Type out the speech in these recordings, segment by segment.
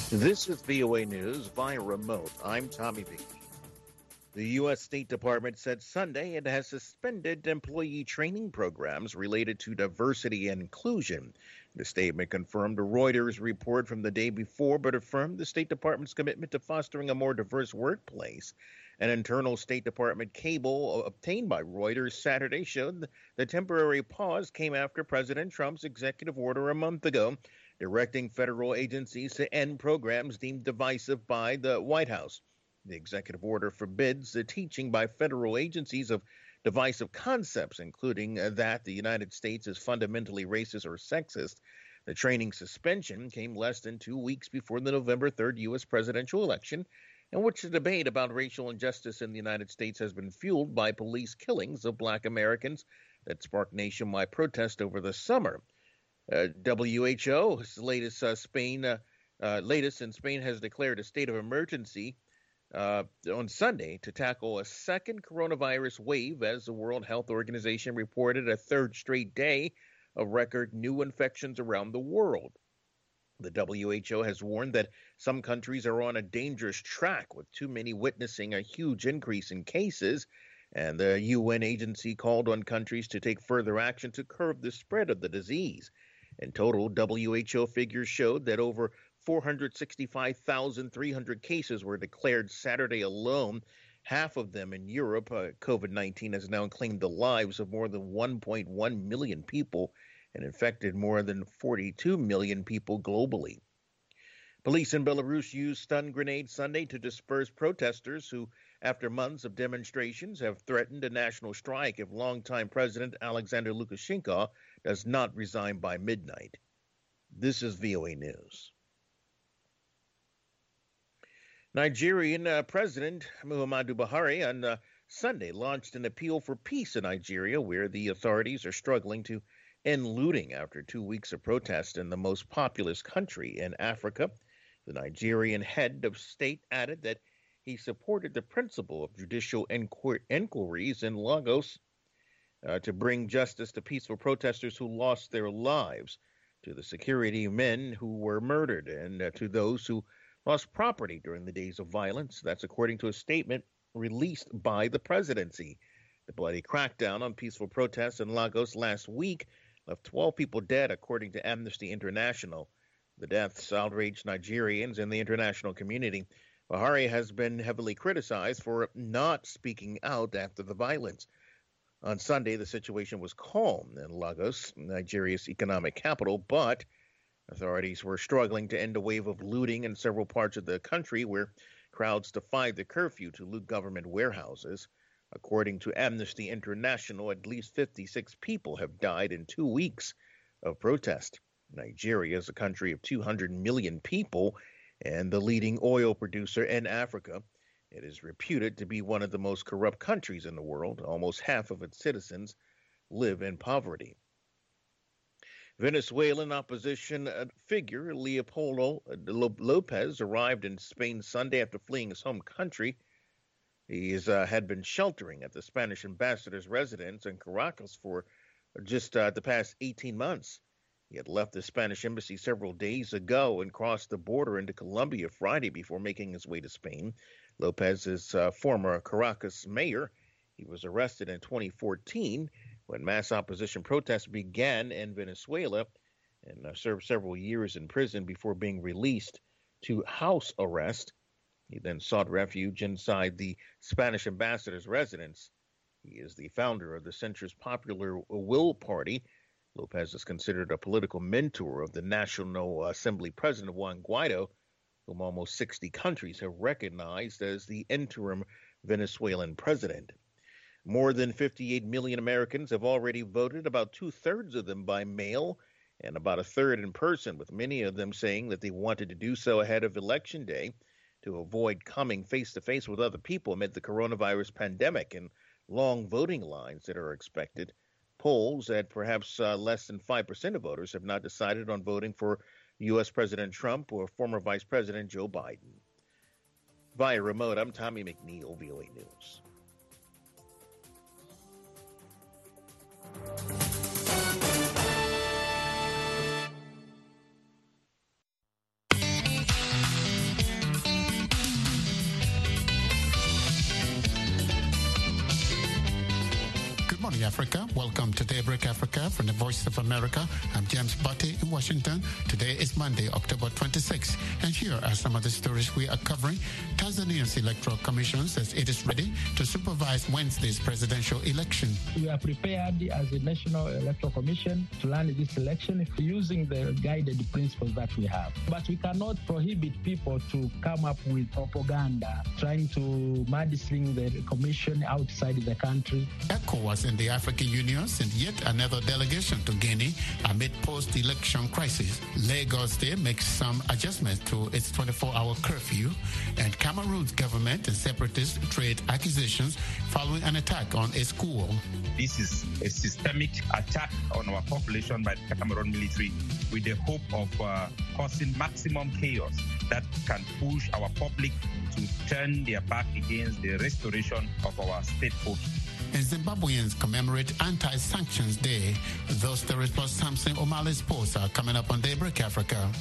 This is VOA News via remote. I'm Tommy B. The U.S. State Department said Sunday it has suspended employee training programs related to diversity and inclusion. The statement confirmed a Reuters report from the day before, but affirmed the State Department's commitment to fostering a more diverse workplace. An internal State Department cable obtained by Reuters Saturday showed the temporary pause came after President Trump's executive order a month ago directing federal agencies to end programs deemed divisive by the White House. The executive order forbids the teaching by federal agencies of divisive concepts, including that the United States is fundamentally racist or sexist. The training suspension came less than 2 weeks before the November 3rd U.S. presidential election, in which the debate about racial injustice in the United States has been fueled by police killings of black Americans that sparked nationwide protest over the summer. WHO's latest in Spain has declared a state of emergency on Sunday to tackle a second coronavirus wave as the World Health Organization reported a third straight day of record new infections around the world. The WHO has warned that some countries are on a dangerous track, with too many witnessing a huge increase in cases, and the UN agency called on countries to take further action to curb the spread of the disease. In total, WHO figures showed that over 465,300 cases were declared Saturday alone, half of them in Europe. COVID-19 has now claimed the lives of more than 1.1 million people and infected more than 42 million people globally. Police in Belarus used stun grenades Sunday to disperse protesters who, after months of demonstrations, have threatened a national strike if longtime President Alexander Lukashenko does not resign by midnight. This is VOA News. Nigerian President Muhammadu Buhari on Sunday launched an appeal for peace in Nigeria, where the authorities are struggling to end looting after 2 weeks of protest in the most populous country in Africa. The Nigerian head of state added that he supported the principle of judicial inquiries in Lagos to bring justice to peaceful protesters who lost their lives, to the security men who were murdered, and to those who lost property during the days of violence. That's according to a statement released by the presidency. The bloody crackdown on peaceful protests in Lagos last week left 12 people dead, according to Amnesty International. The deaths outraged Nigerians and the international community. Buhari has been heavily criticized for not speaking out after the violence. On Sunday, the situation was calm in Lagos, Nigeria's economic capital, but authorities were struggling to end a wave of looting in several parts of the country where crowds defied the curfew to loot government warehouses. According to Amnesty International, at least 56 people have died in 2 weeks of protest. Nigeria is a country of 200 million people and the leading oil producer in Africa. It is reputed to be one of the most corrupt countries in the world. Almost half of its citizens live in poverty. Venezuelan opposition figure Leopoldo Lopez arrived in Spain Sunday after fleeing his home country. He had been sheltering at the Spanish ambassador's residence in Caracas for just the past 18 months. He had left the Spanish embassy several days ago and crossed the border into Colombia Friday before making his way to Spain. Lopez is former Caracas mayor. He was arrested in 2014 when mass opposition protests began in Venezuela and served several years in prison before being released to house arrest. He then sought refuge inside the Spanish ambassador's residence. He is the founder of the centrist Popular Will Party. Lopez is considered a political mentor of the National Assembly President Juan Guaido, whom almost 60 countries have recognized as the interim Venezuelan president. More than 58 million Americans have already voted, about two-thirds of them by mail and about a third in person, with many of them saying that they wanted to do so ahead of Election Day to avoid coming face-to-face with other people amid the coronavirus pandemic and long voting lines that are expected. Polls at perhaps less than 5% of voters have not decided on voting for U.S. President Trump or former Vice President Joe Biden. Via remote, I'm Tommy McNeil, VOA News. Africa. Welcome to Daybreak Africa from the Voice of America. I'm James Butte in Washington. Today is Monday, October 26th. And here are some of the stories we are covering. Tanzania's Electoral Commission says it is ready to supervise Wednesday's presidential election. We are prepared as a National Electoral Commission to run this election using the guided principles that we have. But we cannot prohibit people to come up with propaganda, trying to mudslinging the commission outside the country. ECOWAS and the African Union sent yet another delegation to Guinea amid post-election crisis. Lagos State makes some adjustments to its 24-hour curfew, and Cameroon's government and separatists trade accusations following an attack on a school. This is a systemic attack on our population by the Cameroon military with the hope of causing maximum chaos that can push our public to turn their back against the restoration of our statehood. And Zimbabweans commemorate Anti-Sanctions Day. Those stories plus Samson O'Malley's posts are coming up on Daybreak Africa.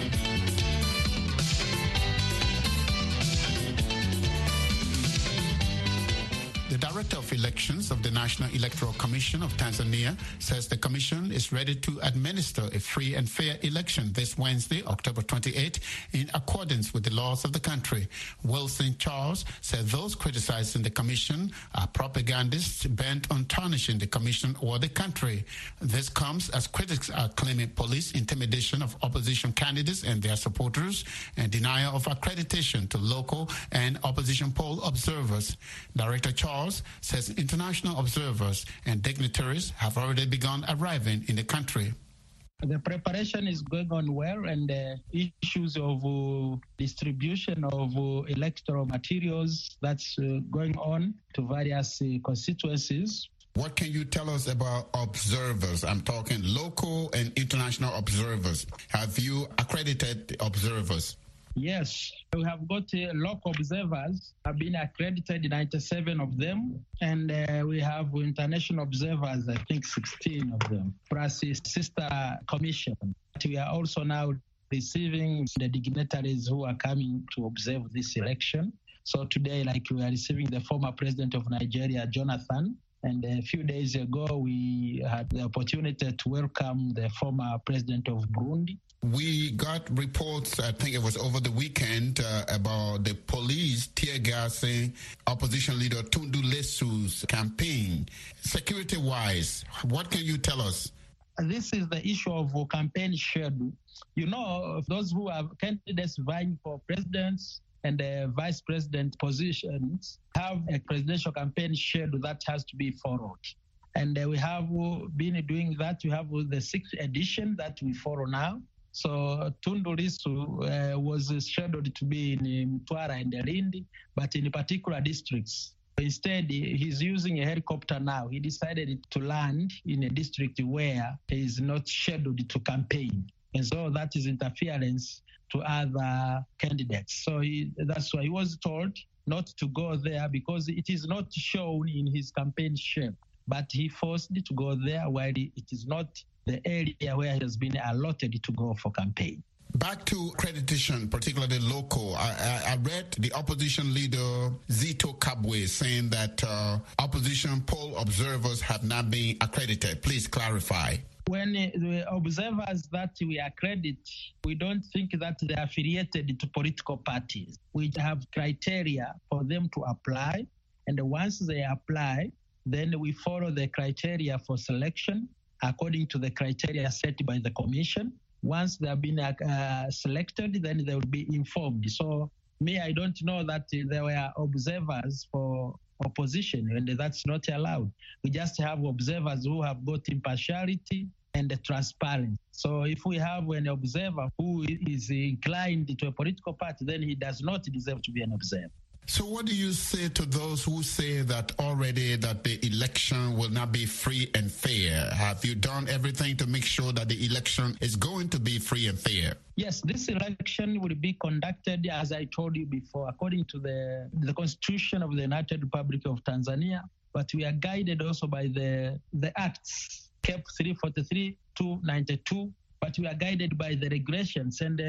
The Director of Elections of the National Electoral Commission of Tanzania says the commission is ready to administer a free and fair election this Wednesday, October 28, in accordance with the laws of the country. Wilson Charles said those criticizing the commission are propagandists bent on tarnishing the commission or the country. This comes as critics are claiming police intimidation of opposition candidates and their supporters and denial of accreditation to local and opposition poll observers. Director Charles says international observers and dignitaries have already begun arriving in the country. The preparation is going on well, and issues of distribution of electoral materials that's going on to various constituencies. What can you tell us about observers? I'm talking local and international observers. Have you accredited observers? Yes, we have got local observers, have been accredited, 97 of them, and we have international observers, I think 16 of them, plus a sister commission. We are also now receiving the dignitaries who are coming to observe this election. So today, we are receiving the former president of Nigeria, Jonathan, and a few days ago, we had the opportunity to welcome the former president of Burundi. We got reports, I think it was over the weekend, about the police tear gassing opposition leader Tundu Lissu's campaign. Security-wise, what can you tell us? This is the issue of campaign schedule. You know, those who have candidates vying for presidents and vice president positions have a presidential campaign schedule that has to be followed. And we have been doing that. We have the 6th edition that we follow now. So Tundu Lissu was scheduled to be in Mtwara and Lindi, but in particular districts. Instead, he's using a helicopter now. He decided to land in a district where he is not scheduled to campaign. And so that is interference to other candidates. So that's why he was told not to go there because it is not shown in his campaign schedule. But he forced to go there while it is not the area where he has been allotted to go for campaign. Back to accreditation, particularly local. I read the opposition leader Zito Kabwe saying that opposition poll observers have not been accredited. Please clarify. When the observers that we accredit, we don't think that they are affiliated to political parties. We have criteria for them to apply, and once they apply, then we follow the criteria for selection according to the criteria set by the commission. Once they have been selected, then they will be informed. So I don't know that there were observers for opposition, and that's not allowed. We just have observers who have got impartiality and transparency. So if we have an observer who is inclined to a political party, then he does not deserve to be an observer. So what do you say to those who say that already that the election will not be free and fair? Have you done everything to make sure that the election is going to be free and fair? Yes, this election will be conducted, as I told you before, according to the Constitution of the United Republic of Tanzania, but we are guided also by the acts, CAP 343-292, but we are guided by the regulations. And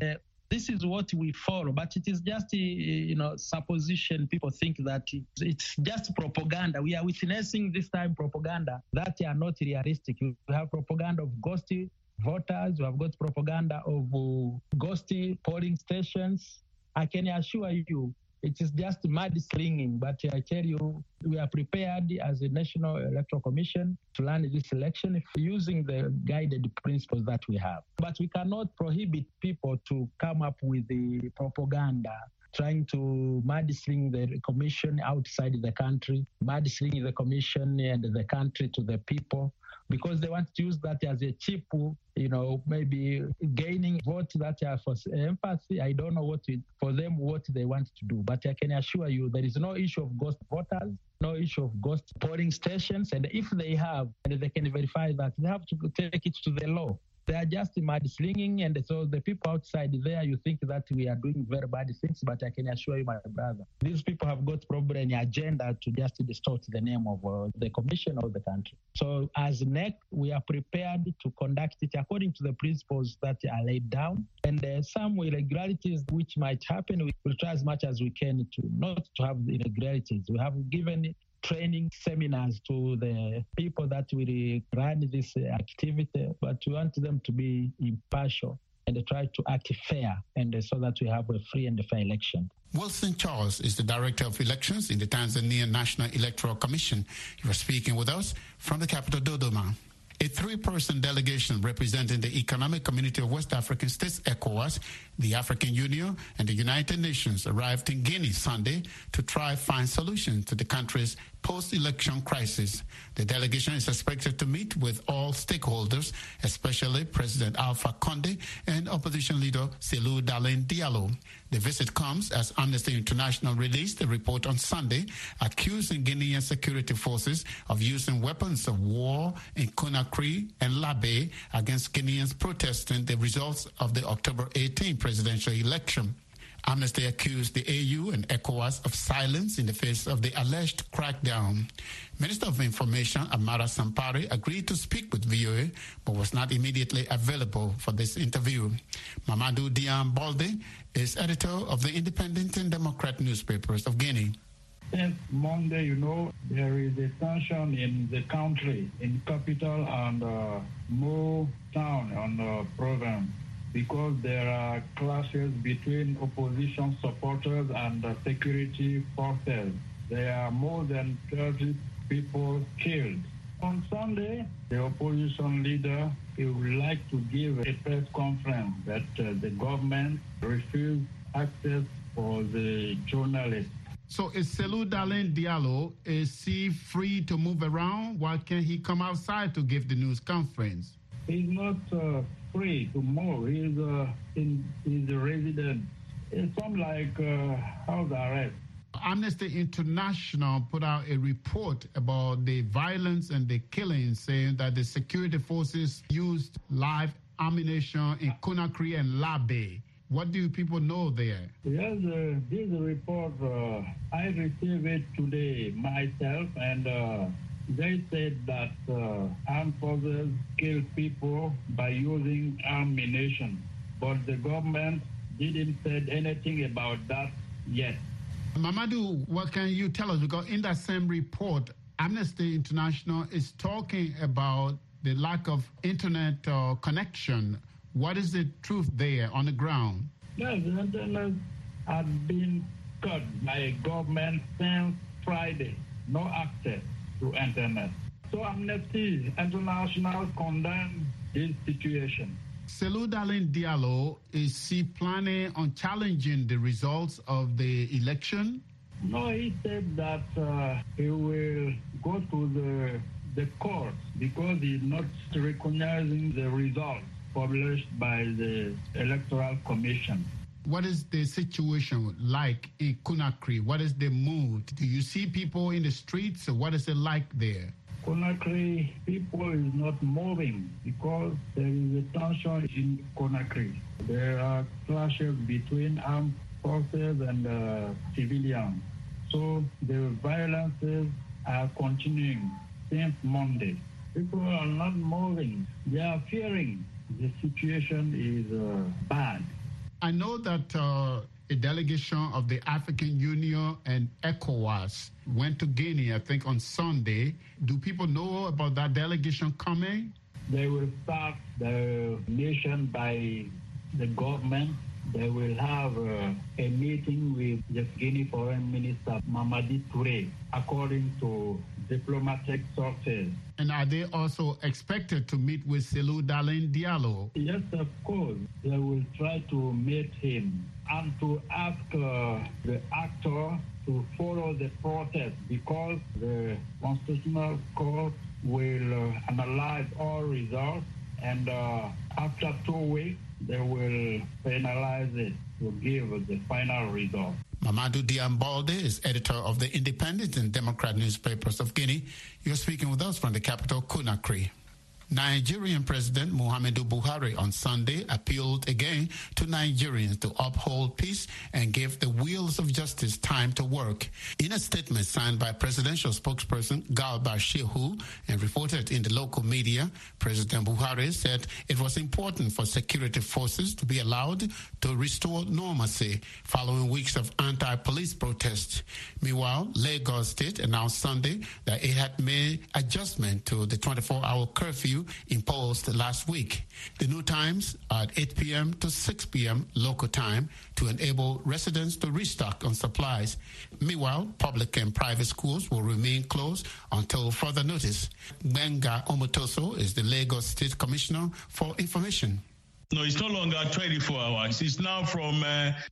This is what we follow, but it is just, supposition. People think that it's just propaganda. We are witnessing this time propaganda that are not realistic. We have propaganda of ghosty voters. We have got propaganda of ghosty polling stations. I can assure you, it is just mudslinging, but I tell you, we are prepared as a National Electoral Commission to run this election using the guided principles that we have. But we cannot prohibit people to come up with the propaganda, trying to mudsling the commission outside the country, mudsling the commission and the country to the people, because they want to use that as a cheap, maybe gaining votes that are for empathy. I don't know what they want to do. But I can assure you there is no issue of ghost voters, no issue of ghost polling stations. And if they have, and they can verify that, they have to take it to the law. They are just mudslinging, and so the people outside there, you think that we are doing very bad things, but I can assure you, my brother, these people have got probably an agenda to just distort the name of the commission or the country. So as NEC, we are prepared to conduct it according to the principles that are laid down, and some irregularities which might happen, we will try as much as we can to not to have irregularities. We have given training seminars to the people that will run this activity, but we want them to be impartial and try to act fair, and so that we have a free and fair election. Wilson Charles is the Director of Elections in the Tanzania National Electoral Commission. He was speaking with us from the capital, Dodoma. A 3-person delegation representing the Economic Community of West African States, ECOWAS, the African Union, and the United Nations arrived in Guinea Sunday to try find solutions to the country's post-election crisis. The delegation is expected to meet with all stakeholders, especially President Alpha Conde and opposition leader Cellou Dalein Diallo. The visit comes as Amnesty International released a report on Sunday accusing Guinean security forces of using weapons of war in Conakry and Labé against Guineans protesting the results of the October 18 presidential election. Amnesty accused the AU and ECOWAS of silence in the face of the alleged crackdown. Minister of Information Amara Sampari agreed to speak with VOA, but was not immediately available for this interview. Mamadou Diam Balde is editor of the Independent and Democrat newspapers of Guinea. Since Monday, there is a tension in the country, in capital and more town and province, because there are clashes between opposition supporters and security forces. There are more than 30 people killed. On Sunday, the opposition leader would like to give a press conference that the government refused access for the journalists. So is Cellou Dalein Diallo, is he free to move around? Why can't he come outside to give the news conference? He's not free to move. He's a resident. It's something like house arrest. Amnesty International put out a report about the violence and the killing, saying that the security forces used live ammunition in Conakry and Labé. What do people know there? Yes, this report, I received it today myself, and they said that armed forces kill people by using ammunition, but the government didn't say anything about that yet. Mamadou, what can you tell us? Because in that same report, Amnesty International is talking about the lack of internet connection. What is the truth there on the ground? Yes, the internet has been cut by government since Friday. No access to internet. So Amnesty International condemns this situation. Cellou Dalein Diallo, is he planning on challenging the results of the election? No, he said that he will go to the court because he's not recognizing the results published by the Electoral Commission. What is the situation like in Conakry? What is the mood? Do you see people in the streets? What is it like there? Conakry, people is not moving because there is a tension in Conakry. There are clashes between armed forces and civilians. So the violences are continuing since Monday. People are not moving. They are fearing the situation is bad. I know that a delegation of the African Union and ECOWAS went to Guinea, I think, on Sunday. Do people know about that delegation coming? They will start the mission by the government. They will have a meeting with the Guinea Foreign Minister, Mamadi Touré, according to diplomatic sources. And are they also expected to meet with Cellou Dalein Diallo? Yes, of course. They will try to meet him and to ask the actor to follow the process, because the Constitutional Court will analyze all results, and after 2 weeks, they will finalize it to give the final result. Mamadou Diambalde is editor of the Independent and Democrat newspapers of Guinea. You're speaking with us from the capital, Conakry. Nigerian President Muhammadu Buhari on Sunday appealed again to Nigerians to uphold peace and give the wheels of justice time to work. In a statement signed by presidential spokesperson Garba Shehu and reported in the local media, President Buhari said it was important for security forces to be allowed to restore normalcy following weeks of anti-police protests. Meanwhile, Lagos State announced Sunday that it had made adjustment to the 24-hour curfew imposed last week. The new times are at 8 p.m. to 6 p.m. local time to enable residents to restock on supplies. Meanwhile, public and private schools will remain closed until further notice. Gbenga Omotoso is the Lagos State Commissioner for Information. No, it's no longer 24 hours. It's now from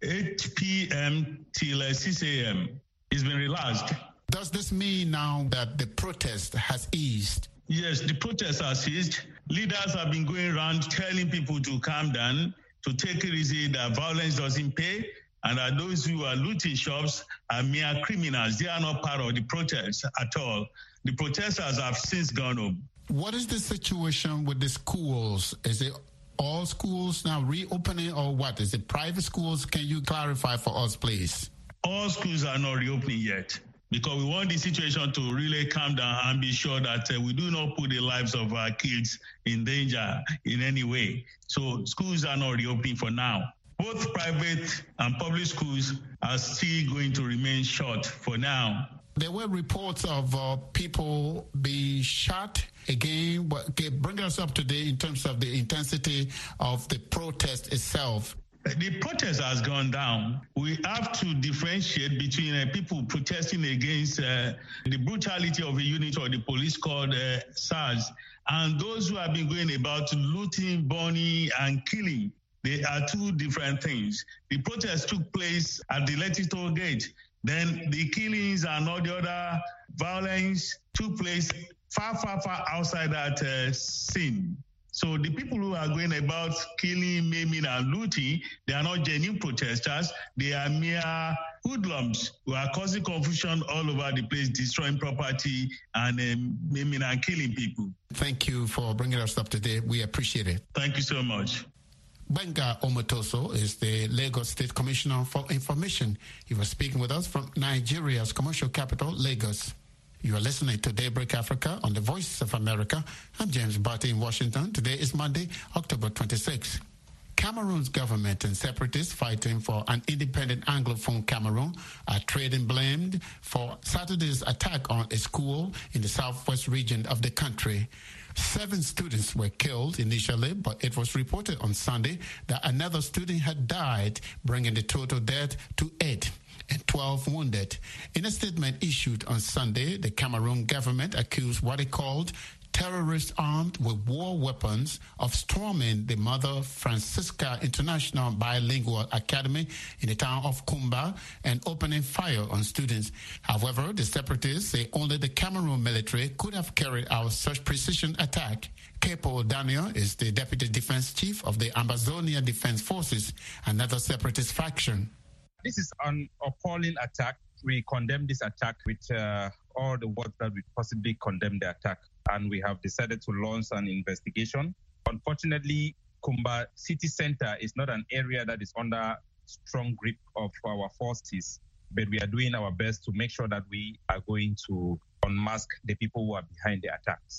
8 p.m. till 6 a.m. It's been relaxed. Does this mean now that the protest has eased? Yes, the protests are ceased. Leaders have been going around telling people to calm down, to take it easy, that violence doesn't pay, and that those who are looting shops are mere criminals. They are not part of the protests at all. The protesters have since gone home. What is the situation with the schools? Is it all schools now reopening, or what? Is it private schools? Can you clarify for us, please? All schools are not reopening yet, because we want the situation to really calm down and be sure that we do not put the lives of our kids in danger in any way. So schools are not reopening for now. Both private and public schools are still going to remain shut for now. There were reports of people being shot again. Bring us up to date in terms of the intensity of the protest itself. The protest has gone down. We have to differentiate between people protesting against the brutality of a unit of the police called SARS and those who have been going about looting, burning, and killing. They are two different things. The protest took place at the Letito Gate. Then the killings and all the other violence took place far, far, far outside that scene. So the people who are going about killing, maiming, and looting, they are not genuine protesters. They are mere hoodlums who are causing confusion all over the place, destroying property and maiming and killing people. Thank you for bringing us up to date. We appreciate it. Thank you so much. Gbenga Omotoso is the Lagos State Commissioner for Information. He was speaking with us from Nigeria's commercial capital, Lagos. You are listening to Daybreak Africa on the Voice of America. I'm James Barty in Washington. Today is Monday, October 26. Cameroon's government and separatists fighting for an independent Anglophone Cameroon are trading blame for Saturday's attack on a school in the southwest region of the country. 7 students were killed initially, but it was reported on Sunday that another student had died, bringing the total death to 8 and 12 wounded. In a statement issued on Sunday, the Cameroon government accused what it called terrorists armed with war weapons of storming the Mother Francisca International Bilingual Academy in the town of Kumba and opening fire on students. However, the separatists say only the Cameroon military could have carried out such precision attack. Capo Daniel is the deputy defense chief of the Amazonia Defense Forces, another separatist faction. This is an appalling attack. We condemn this attack with all the words that we possibly condemn the attack. And we have decided to launch an investigation. Unfortunately, Kumba city center is not an area that is under strong grip of our forces, but we are doing our best to make sure that we are going to unmask the people who are behind the attacks.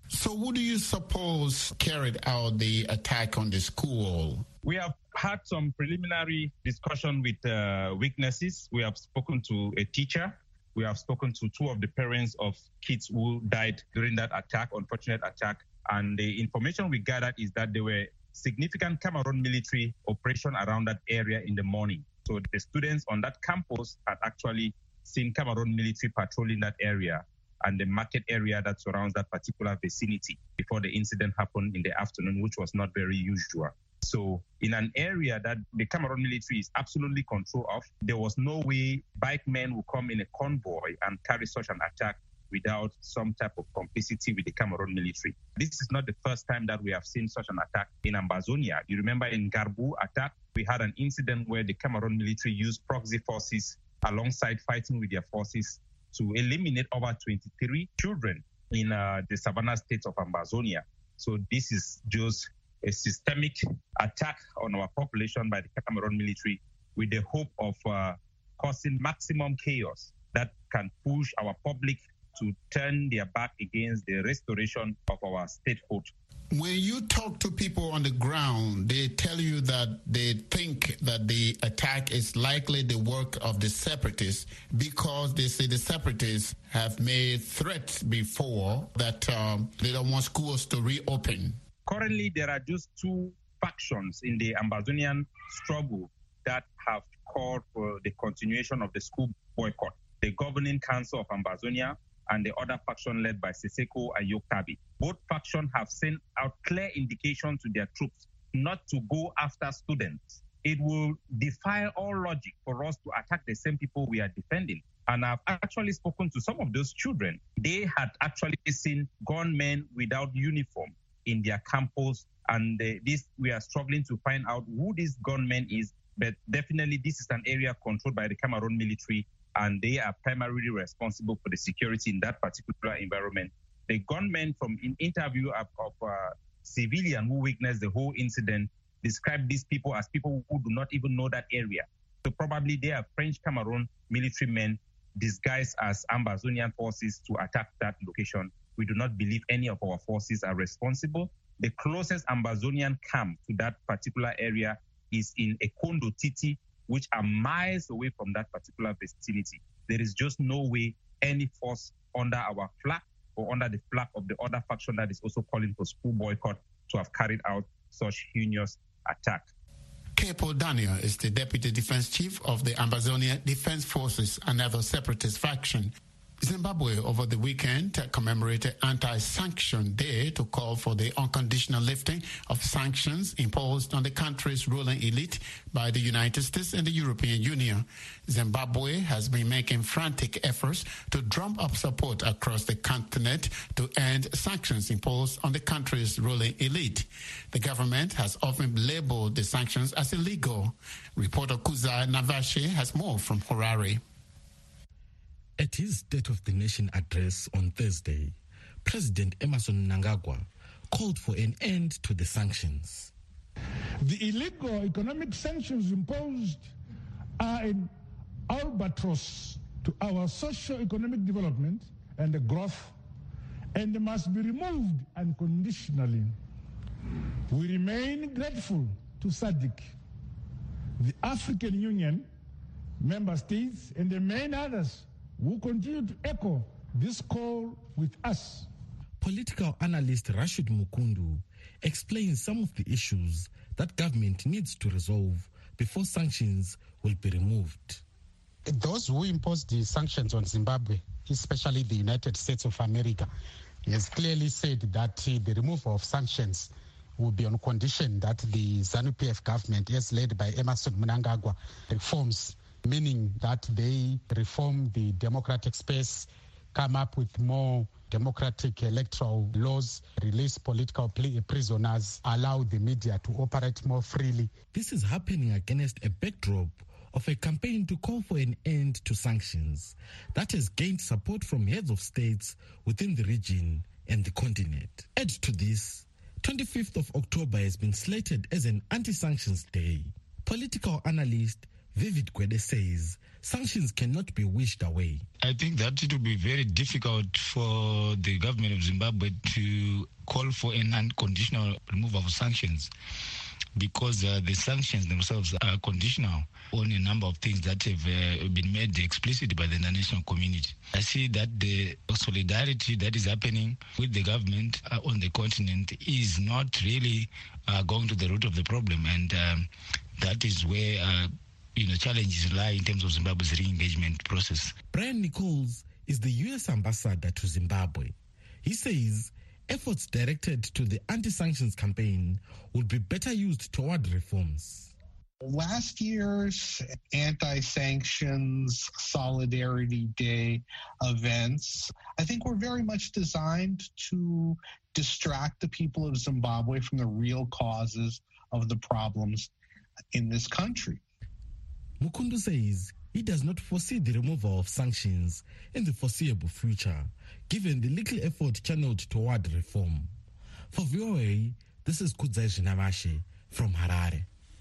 So who do you suppose carried out the attack on the school? We have had some preliminary discussion with witnesses. We have spoken to a teacher. We have spoken to two of the parents of kids who died during that attack, unfortunate attack. And the information we gathered is that there were significant Cameroon military operation around that area in the morning. So the students on that campus had actually seen Cameroon military patrolling that area and the market area that surrounds that particular vicinity before the incident happened in the afternoon, which was not very usual. So in an area that the Cameroon military is absolutely control of, there was no way bike men would come in a convoy and carry such an attack without some type of complicity with the Cameroon military. This is not the first time that we have seen such an attack in Ambazonia. You remember in Garbu attack, we had an incident where the Cameroon military used proxy forces alongside fighting with their forces to eliminate over 23 children in the Savannah state of Ambazonia. So this is just a systemic attack on our population by the Cameroon military with the hope of causing maximum chaos that can push our public to turn their back against the restoration of our statehood. When you talk to people on the ground, they tell you that they think that the attack is likely the work of the separatists because they say the separatists have made threats before that they don't want schools to reopen. Currently, there are just two factions in the Ambazonian struggle that have called for the continuation of the school boycott. The governing council of Ambazonia and the other faction led by Seseko Ayokabi. Both factions have sent out clear indication to their troops not to go after students. It will defy all logic for us to attack the same people we are defending. And I've actually spoken to some of those children. They had actually seen gunmen without uniform in their campus, and we are struggling to find out who this gunman is, but definitely this is an area controlled by the Cameroon military, and they are primarily responsible for the security in that particular environment. The gunmen, from an interview of civilian who witnessed the whole incident, described these people as people who do not even know that area. So probably they are French Cameroon military men disguised as Ambazonian forces to attack that location. We do not believe any of our forces are responsible. The closest Ambazonian camp to that particular area is in Ekondo Titi, which are miles away from that particular vicinity. There is just no way any force under our flag or under the flag of the other faction that is also calling for school boycott to have carried out such heinous attack. Capo Daniel is the Deputy Defense Chief of the Ambazonia Defense Forces, another separatist faction. Zimbabwe over the weekend commemorated Anti-Sanction Day to call for the unconditional lifting of sanctions imposed on the country's ruling elite by the United States and the European Union. Zimbabwe has been making frantic efforts to drum up support across the continent to end sanctions imposed on the country's ruling elite. The government has often labeled the sanctions as illegal. Reporter Kuza Navashi has more from Harare. At his State of the Nation address on Thursday, President Emmerson Mnangagwa called for an end to the sanctions. The illegal economic sanctions imposed are an albatross to our socio-economic development and the growth, and must be removed unconditionally. We remain grateful to SADC, the African Union, member states, and the many others who continue to echo this call with us. Political analyst Rashid Mukundu explains some of the issues that government needs to resolve before sanctions will be removed. Those who imposed the sanctions on Zimbabwe, especially the United States of America, has clearly said that the removal of sanctions will be on condition that the ZANU-PF government, as led by Emmerson Mnangagwa, reforms, meaning that they reform the democratic space, come up with more democratic electoral laws, release political prisoners, allow the media to operate more freely. This is happening against a backdrop of a campaign to call for an end to sanctions that has gained support from heads of states within the region and the continent. Add to this, 25th of October has been slated as an anti-sanctions day. Political analyst Vivid Gwede says sanctions cannot be wished away. I think that it will be very difficult for the government of Zimbabwe to call for an unconditional removal of sanctions, because the sanctions themselves are conditional on a number of things that have been made explicit by the international community. I see that the solidarity that is happening with the government on the continent is not really going to the root of the problem, and that is where challenges lie in terms of Zimbabwe's re-engagement process. Brian Nichols is the U.S. ambassador to Zimbabwe. He says efforts directed to the anti-sanctions campaign would be better used toward reforms. Last year's anti-sanctions Solidarity Day events, I think, were very much designed to distract the people of Zimbabwe from the real causes of the problems in this country. Mukundu says he does not foresee the removal of sanctions in the foreseeable future, given the little effort channeled toward reform. For VOA, this is Kudzai Zvinavashe from Harare.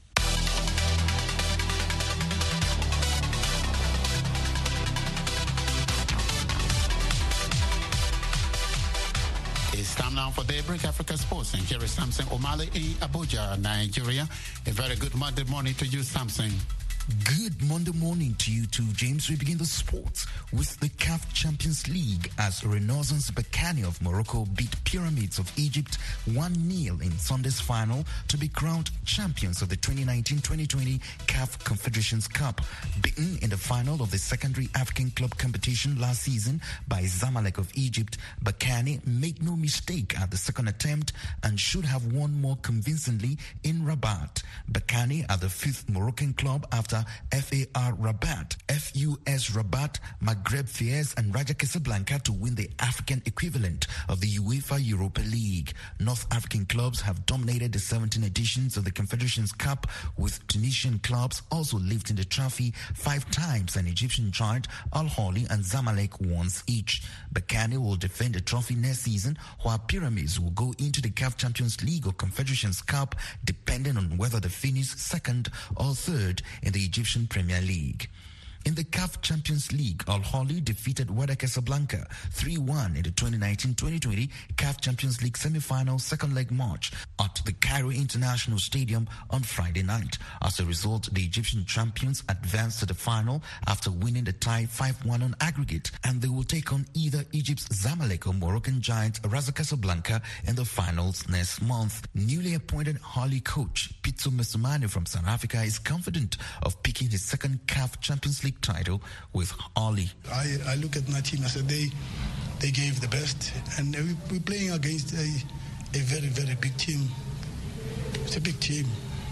It's time now for Daybreak Africa Sports, and here is Samson Omale in Abuja, Nigeria. A very good Monday morning to you, Samson. Good Monday morning to you too, James. We begin the sports with the CAF Champions League as Renaissance Berkane of Morocco beat Pyramids of Egypt 1-0 in Sunday's final to be crowned champions of the 2019-2020 CAF Confederations Cup. Beaten in the final of the secondary African club competition last season by Zamalek of Egypt, Berkane made no mistake at the second attempt and should have won more convincingly in Rabat. Berkane are the fifth Moroccan club after FAR Rabat, FUS Rabat, Maghreb Fez and Raja Casablanca to win the African equivalent of the UEFA Europa League. North African clubs have dominated the 17 editions of the Confederations Cup, with Tunisian clubs also lifting the trophy 5 times and Egyptian giant Al Ahly and Zamalek once each. Berkane will defend the trophy next season, while Pyramids will go into the CAF Champions League or Confederations Cup, depending on whether they finish second or third in the Egyptian Premier League. In the CAF Champions League, Al Ahly defeated Wydad Casablanca 3-1 in the 2019-2020 CAF Champions League semi-final second leg match at the Cairo International Stadium on Friday night. As a result, the Egyptian champions advanced to the final after winning the tie 5-1 on aggregate, and they will take on either Egypt's Zamalek or Moroccan giant Raja Casablanca in the finals next month. Newly appointed Ahly coach Pitso Mosimane from South Africa is confident of picking his second CAF Champions League title with Ahly. I look at my team, I said they gave the best, and we're playing against a very, very big team. It's a big team.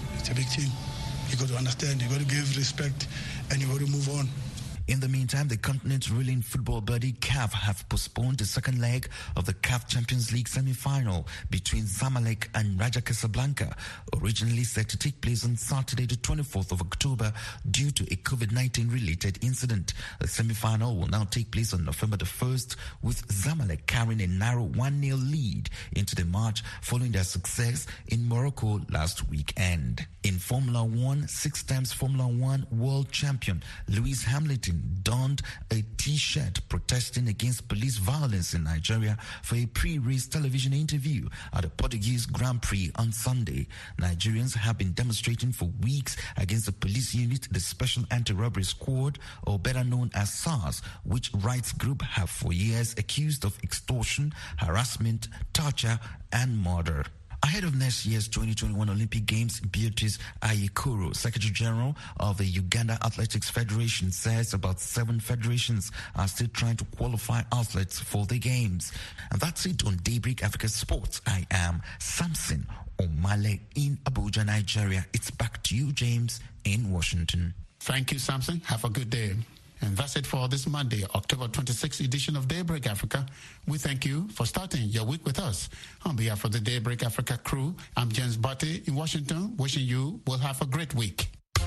You got to understand, you got to give respect, and you got to move on. In the meantime, the continent's ruling football body CAF have postponed the second leg of the CAF Champions League semi-final between Zamalek and Raja Casablanca, originally set to take place on Saturday the 24th of October due to a COVID-19 related incident. The semi-final will now take place on November the 1st, with Zamalek carrying a narrow 1-0 lead into the match following their success in Morocco last weekend. In Formula One, 6 times Formula One world champion Lewis Hamilton donned a T-shirt protesting against police violence in Nigeria for a pre-race television interview at the Portuguese Grand Prix on Sunday. Nigerians have been demonstrating for weeks against the police unit, the Special Anti-Robbery Squad, or better known as SARS, which rights group have for years accused of extortion, harassment, torture, and murder. Ahead of next year's 2021 Olympic Games, Beatrice Ayikoro, Secretary General of the Uganda Athletics Federation, says about 7 federations are still trying to qualify athletes for the Games. And that's it on Daybreak Africa Sports. I am Samson Omale in Abuja, Nigeria. It's back to you, James, in Washington. Thank you, Samson. Have a good day. And that's it for this Monday, October 26th edition of Daybreak Africa. We thank you for starting your week with us. On behalf of the Daybreak Africa crew, I'm James Barty in Washington, wishing you will have a great week.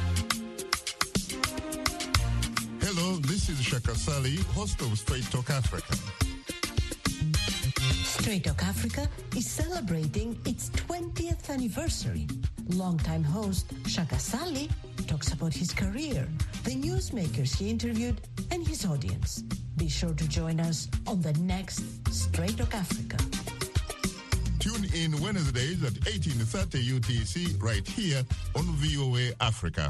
Hello, this is Shaka Sali, host of Straight Talk Africa. Straight Talk Africa is celebrating its 20th anniversary. Longtime host Shaka Sali talks about his career, the newsmakers he interviewed, and his audience. Be sure to join us on the next Straight Talk Africa. Tune in Wednesdays at 18:30 UTC right here on VOA Africa.